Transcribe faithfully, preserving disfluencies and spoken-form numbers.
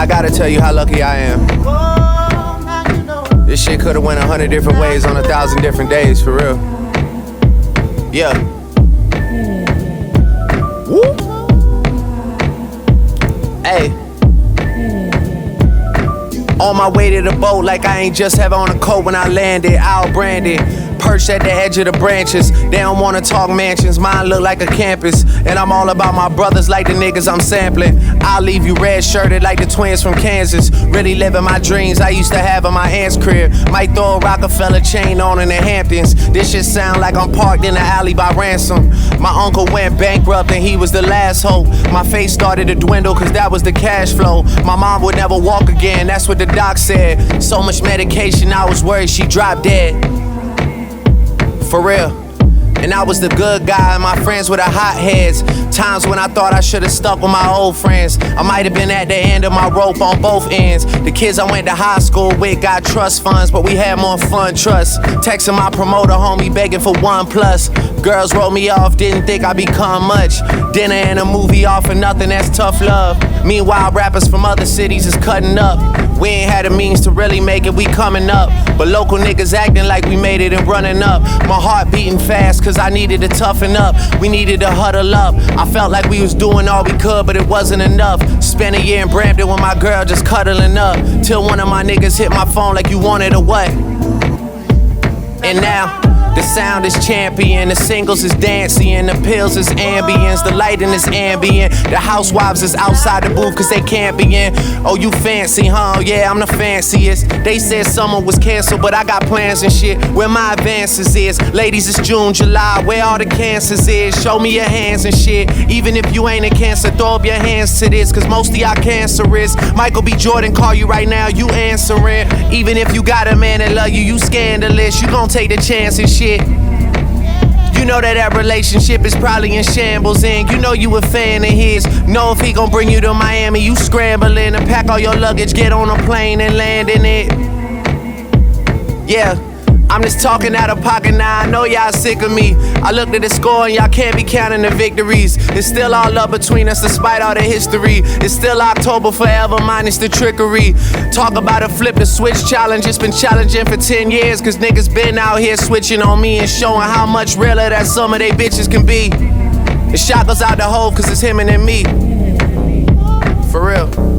I gotta tell you how lucky I am. This shit could've went a hundred different ways on a thousand different days, for real. Yeah. Woo. Hey. On my way to the boat like I ain't just have on a coat when I landed. I'll brand it. Perched at the edge of the branches. They don't wanna talk mansions, mine look like a campus. And I'm all about my brothers like the niggas I'm sampling. I'll leave you red shirted like the twins from Kansas. Really living my dreams I used to have in my aunt's crib. Might throw a Rockefeller chain on in the Hamptons. This shit sound like I'm parked in the alley by Ransom. My uncle went bankrupt and he was the last hope. My face started to dwindle cause that was the cash flow. My mom would never walk again, that's what the doc said. So much medication I was worried she dropped dead. For real. And I was the good guy and my friends were the hotheads. Times when I thought I should've stuck with my old friends. I might've been at the end of my rope on both ends. The kids I went to high school with got trust funds, but we had more fun, trust. Texting my promoter homie begging for one plus. Girls wrote me off, didn't think I'd become much. Dinner and a movie off for nothing, that's tough love. Meanwhile, rappers from other cities is cutting up. We ain't had the means to really make it, we coming up. But local niggas acting like we made it and running up. My heart beating fast cause I needed to toughen up. We needed to huddle up. I felt like we was doing all we could, but it wasn't enough. Spent a year in Brampton with my girl just cuddling up. Till one of my niggas hit my phone like you wanted a what? And now the sound is champion, the singles is dancing, the pills is ambience, the lighting is ambient. The housewives is outside the booth cause they can't be in. Oh, you fancy, huh? Yeah, I'm the fanciest. They said summer was canceled, but I got plans and shit. Where my advances is, ladies, it's June, July, where all the cancers is. Show me your hands and shit. Even if you ain't a cancer, throw up your hands to this, cause most of y'all cancerous. Michael B. Jordan call you right now, you answering. Even if you got a man that love you, you scandalous. You gon' take the chance and shit. You know that that relationship is probably in shambles, and you know you a fan of his. Know if he gon' bring you to Miami, you scrambling to pack all your luggage, get on a plane and land in it. Yeah, I'm just talking out of pocket now, I know y'all sick of me. I looked at the score and y'all can't be counting the victories. It's still all up between us despite all the history. It's still October forever minus the trickery. Talk about a flip the switch challenge, it's been challenging for ten years. Cause niggas been out here switching on me and showing how much realer that some of they bitches can be. The shot goes out the hole cause it's him and then me. For real.